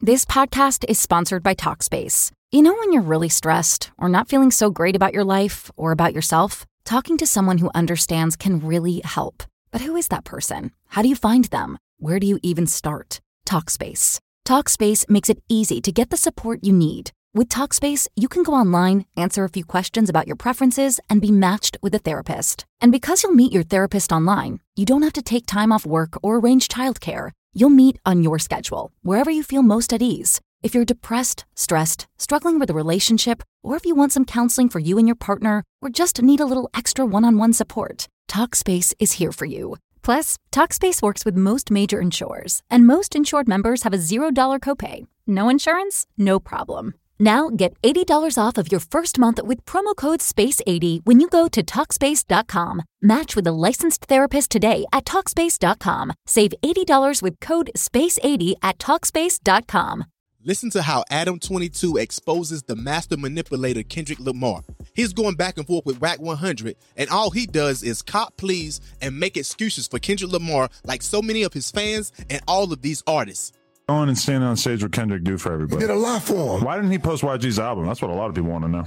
This podcast is sponsored by Talkspace. You know when you're really stressed or not feeling so great about your life or about yourself? Talking to someone who understands can really help. But who is that person? How do you find them? Where do you even start? Talkspace. Talkspace makes it easy to get the support you need. With Talkspace, you can go online, answer a few questions about your preferences, and be matched with a therapist. And because you'll meet your therapist online, you don't have to take time off work or arrange childcare. You'll meet on your schedule, wherever you feel most at ease. If you're depressed, stressed, struggling with a relationship, or if you want some counseling for you and your partner, or just need a little extra one-on-one support, Talkspace is here for you. Plus, Talkspace works with most major insurers, and most insured members have a $0 copay. No insurance? No problem. Now get $80 off of your first month with promo code SPACE80 when you go to Talkspace.com. Match with a licensed therapist today at Talkspace.com. Save $80 with code SPACE80 at Talkspace.com. Listen to how Adam 22 exposes the master manipulator Kendrick Lamar. He's going back and forth with Wack 100, and all he does is cop please and make excuses for Kendrick Lamar like so many of his fans and all of these artists. Going and standing on stage with Kendrick do for everybody. He did a lot for him. Why didn't he post YG's album? That's what a lot of people want to know.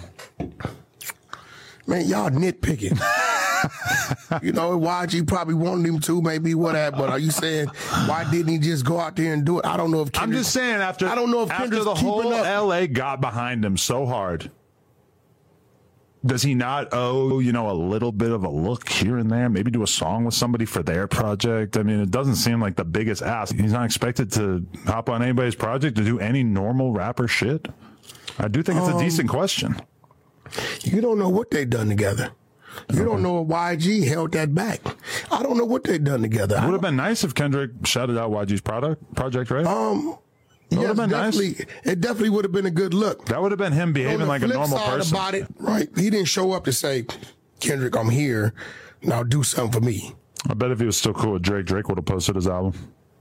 Man, y'all nitpicking. You know, YG probably wanted him to, maybe whatever. But are you saying why didn't he just go out there and do it? I don't know if Kendrick, I'm just saying after the whole LA got behind him so hard, does he not owe, a little bit of a look here and there? Maybe do a song with somebody for their project? I mean, it doesn't seem like the biggest ask. He's not expected to hop on anybody's project to do any normal rapper shit. I do think it's a decent question. You don't know what they've done together. You don't know if YG held that back. I don't know what they've done together. It would have been nice if Kendrick shouted out YG's project, right? Yes, definitely. Nice. It definitely would have been a good look. That would have been him behaving like a normal person. About it, right? He didn't show up to say, Kendrick, I'm here. Now do something for me. I bet if he was still cool with Drake would have posted his album.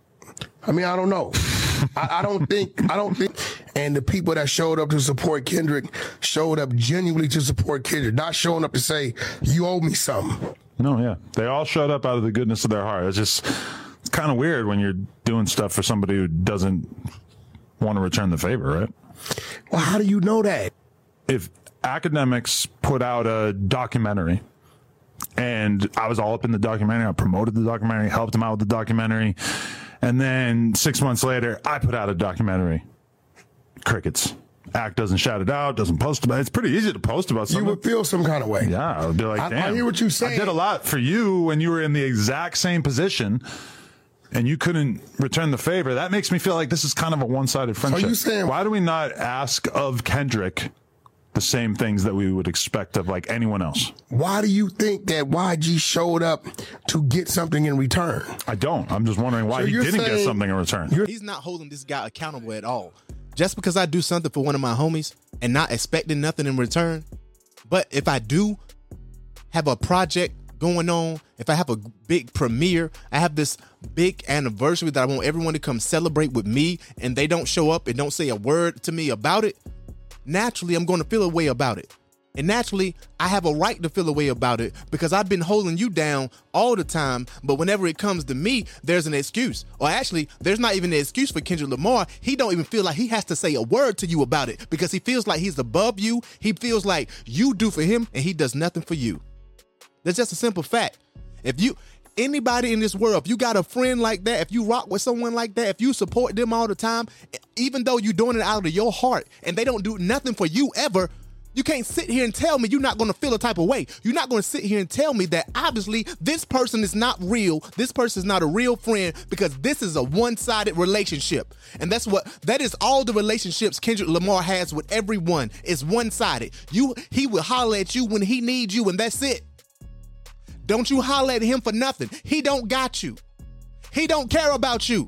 I mean, I don't know. I don't think, and the people that showed up to support Kendrick showed up genuinely to support Kendrick, not showing up to say, you owe me something. No, yeah. They all showed up out of the goodness of their heart. It's kind of weird when you're doing stuff for somebody who doesn't want to return the favor, right? Well, how do you know that? If Academics put out a documentary and I was all up in the documentary, I promoted the documentary, helped him out with the documentary, and then 6 months later, I put out a documentary. Crickets. Act doesn't shout it out, doesn't post about it. It's pretty easy to post about something. You would feel some kind of way. Yeah, I would be like, damn. I hear what you're saying. I did a lot for you when you were in the exact same position and you couldn't return the favor. That makes me feel like this is kind of a one-sided friendship. So you saying, why do we not ask of Kendrick the same things that we would expect of like anyone else? Why do you think that YG showed up to get something in return? I don't. I'm just wondering why he didn't get something in return. He's not holding this guy accountable at all. Just because I do something for one of my homies and not expecting nothing in return, but if I do have a project going on, if I have a big premiere, I have this big anniversary that I want everyone to come celebrate with me, and they don't show up and don't say a word to me about it, naturally, I'm going to feel a way about it. And naturally, I have a right to feel a way about it because I've been holding you down all the time. But whenever it comes to me, there's an excuse. Or actually, there's not even an excuse for Kendrick Lamar. He don't even feel like he has to say a word to you about it because he feels like he's above you. He feels like you do for him and he does nothing for you. That's just a simple fact. Anybody in this world, if you got a friend like that, if you rock with someone like that, if you support them all the time, even though you're doing it out of your heart and they don't do nothing for you ever, you can't sit here and tell me you're not going to feel a type of way. You're not going to sit here and tell me that obviously this person is not real. This person is not a real friend because this is a one-sided relationship. And that is all the relationships Kendrick Lamar has with everyone. It's one-sided. He will holler at you when he needs you and that's it. Don't you holler at him for nothing. He don't got you. He don't care about you.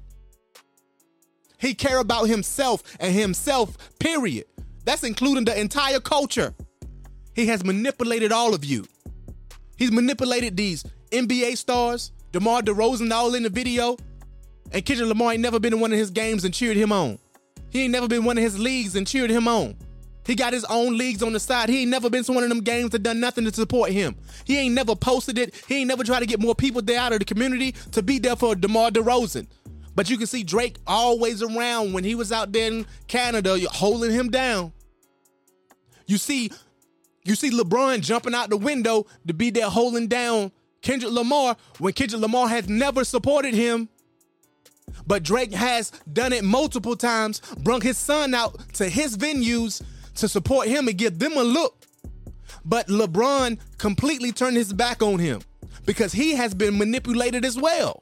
He care about himself and himself, period. That's including the entire culture. He has manipulated all of you. He's manipulated these NBA stars, DeMar DeRozan all in the video, and Kendrick Lamar ain't never been in one of his games and cheered him on. He ain't never been in one of his leagues and cheered him on. He got his own leagues on the side. He ain't never been to one of them games that done nothing to support him. He ain't never posted it. He ain't never tried to get more people there out of the community to be there for DeMar DeRozan. But you can see Drake always around when he was out there in Canada, holding him down. You see LeBron jumping out the window to be there holding down Kendrick Lamar when Kendrick Lamar has never supported him. But Drake has done it multiple times, brung his son out to his venues to support him and give them a look. But LeBron completely turned his back on him because he has been manipulated as well.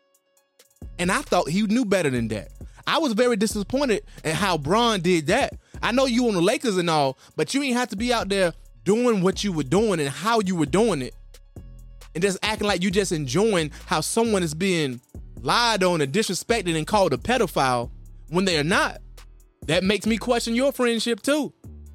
And I thought he knew better than that. I was very disappointed in how Bron did that. I know you on the Lakers and all, but you ain't have to be out there doing what you were doing and how you were doing it. And just acting like you just enjoying how someone is being lied on and disrespected and called a pedophile when they are not. That makes me question your friendship too.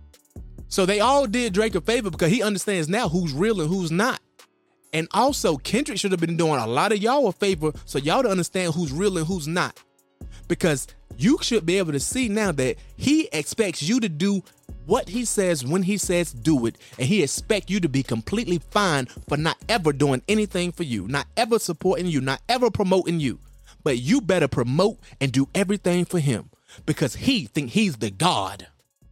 So they all did Drake a favor because he understands now who's real and who's not. And also, Kendrick should have been doing a lot of y'all a favor so y'all to understand who's real and who's not. Because you should be able to see now that he expects you to do what he says when he says do it. And he expects you to be completely fine for not ever doing anything for you, not ever supporting you, not ever promoting you. But you better promote and do everything for him because he think he's the God.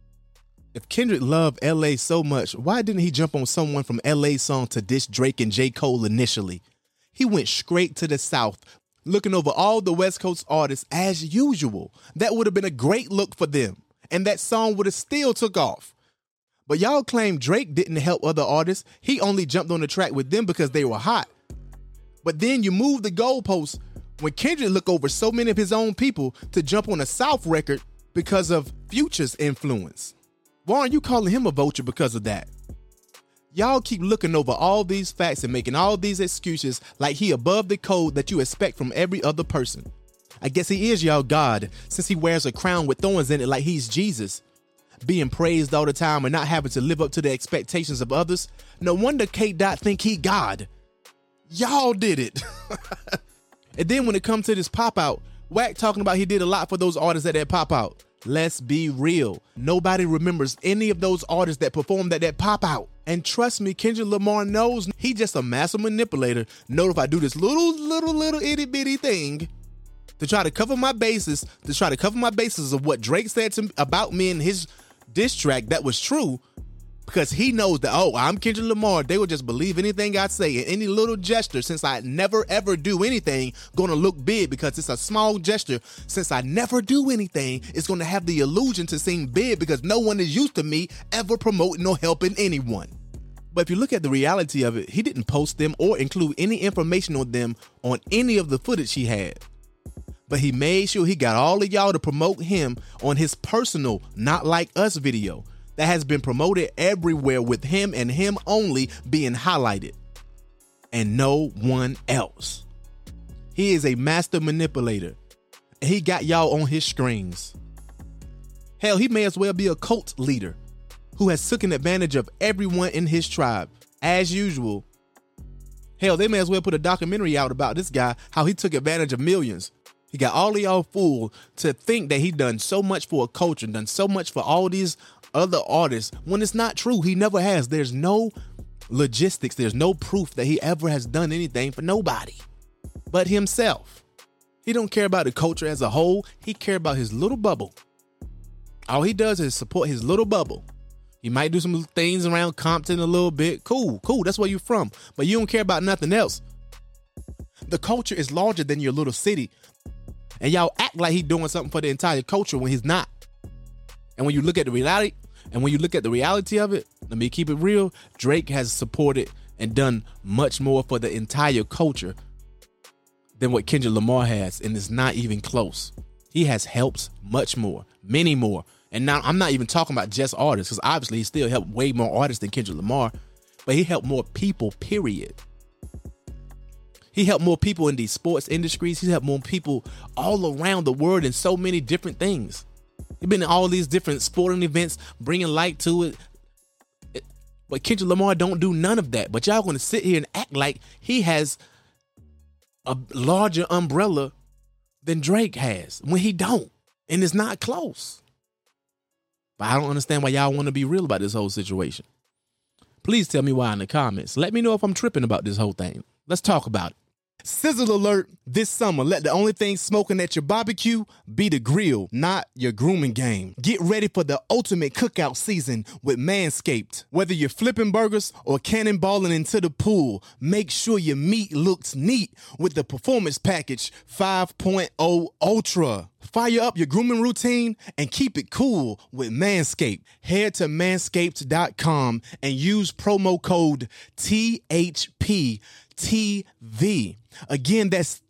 If Kendrick loved L.A. so much, why didn't he jump on someone from L.A.'s song to diss Drake and J. Cole initially? He went straight to the South, looking over all the West Coast artists as usual. That would have been a great look for them, and that song would have still took off. But y'all claim Drake didn't help other artists. He only jumped on the track with them because they were hot. But then you move the goalposts when Kendrick looked over so many of his own people to jump on a South record because of Future's influence. Why aren't you calling him a vulture because of that? Y'all keep looking over all these facts and making all these excuses like he above the code that you expect from every other person. I guess he is y'all God since he wears a crown with thorns in it like he's Jesus. Being praised all the time and not having to live up to the expectations of others. No wonder K-Dot think he God. Y'all did it. And then when it comes to this pop out, Wack talking about he did a lot for those artists at that pop out. Let's be real. Nobody remembers any of those artists that performed at that pop out. And trust me, Kendrick Lamar knows he just a massive manipulator. Know if I do this little itty bitty thing to try to cover my bases, of what Drake said about me in his diss track that was true, because he knows that, oh, I'm Kendrick Lamar. They will just believe anything I say, and any little gesture, since I never ever do anything, gonna look big because it's a small gesture. Since I never do anything, it's gonna have the illusion to seem big because no one is used to me ever promoting or helping anyone. But if you look at the reality of it, he didn't post them or include any information on them on any of the footage he had. But he made sure he got all of y'all to promote him on his personal Not Like Us video that has been promoted everywhere with him and him only being highlighted. And no one else. He is a master manipulator. And he got y'all on his strings. Hell, he may as well be a cult leader who has taken advantage of everyone in his tribe, as usual. Hell, they may as well put a documentary out about this guy, how he took advantage of millions. He got all of y'all fooled to think that he done so much for a culture, done so much for all these other artists, when it's not true. He never has. There's no logistics. There's no proof that he ever has done anything for nobody but himself. He don't care about the culture as a whole. He care about his little bubble. All he does is support his little bubble. He might do some things around Compton a little bit. Cool. That's where you're from. But you don't care about nothing else. The culture is larger than your little city. And y'all act like he's doing something for the entire culture when he's not. And when you look at the reality, of it, let me keep it real, Drake has supported and done much more for the entire culture than what Kendrick Lamar has, and it's not even close. He has helped much more, many more. And now I'm not even talking about just artists, because obviously he still helped way more artists than Kendrick Lamar, but he helped more people, period. He helped more people in these sports industries. He helped more people all around the world in so many different things. He's been in all these different sporting events, bringing light to it. But Kendrick Lamar don't do none of that. But y'all going to sit here and act like he has a larger umbrella than Drake has when he don't. And it's not close. But I don't understand why y'all want to be real about this whole situation. Please tell me why in the comments. Let me know if I'm tripping about this whole thing. Let's talk about it. Sizzle alert, this summer, let the only thing smoking at your barbecue be the grill, not your grooming game. Get ready for the ultimate cookout season with Manscaped. Whether you're flipping burgers or cannonballing into the pool, make sure your meat looks neat with the Performance Package 5.0 Ultra. Fire up your grooming routine and keep it cool with Manscaped. Head to manscaped.com and use promo code THPTV. Again, that's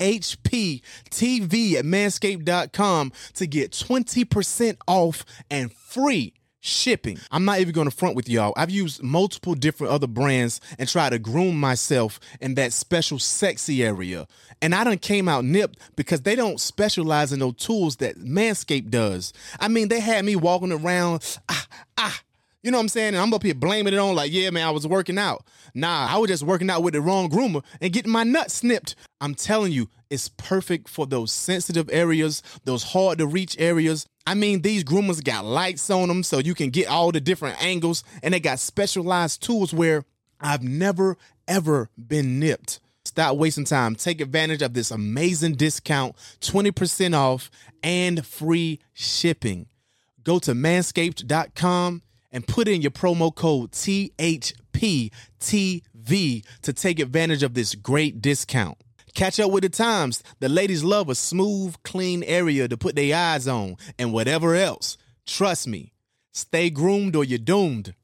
THPTV at manscaped.com to get 20% off and free shipping. I'm not even going to front with y'all. I've used multiple different other brands and tried to groom myself in that special sexy area. And I done came out nipped because they don't specialize in those tools that Manscaped does. I mean, they had me walking around, you know what I'm saying? And I'm up here blaming it on like, yeah, man, I was working out. Nah, I was just working out with the wrong groomer and getting my nuts snipped. I'm telling you, it's perfect for those sensitive areas, those hard to reach areas. I mean, these groomers got lights on them so you can get all the different angles, and they got specialized tools where I've never, ever been nipped. Stop wasting time. Take advantage of this amazing discount, 20% off and free shipping. Go to manscaped.com and put in your promo code THPTV to take advantage of this great discount. Catch up with the times. The ladies love a smooth, clean area to put their eyes on and whatever else. Trust me, stay groomed or you're doomed.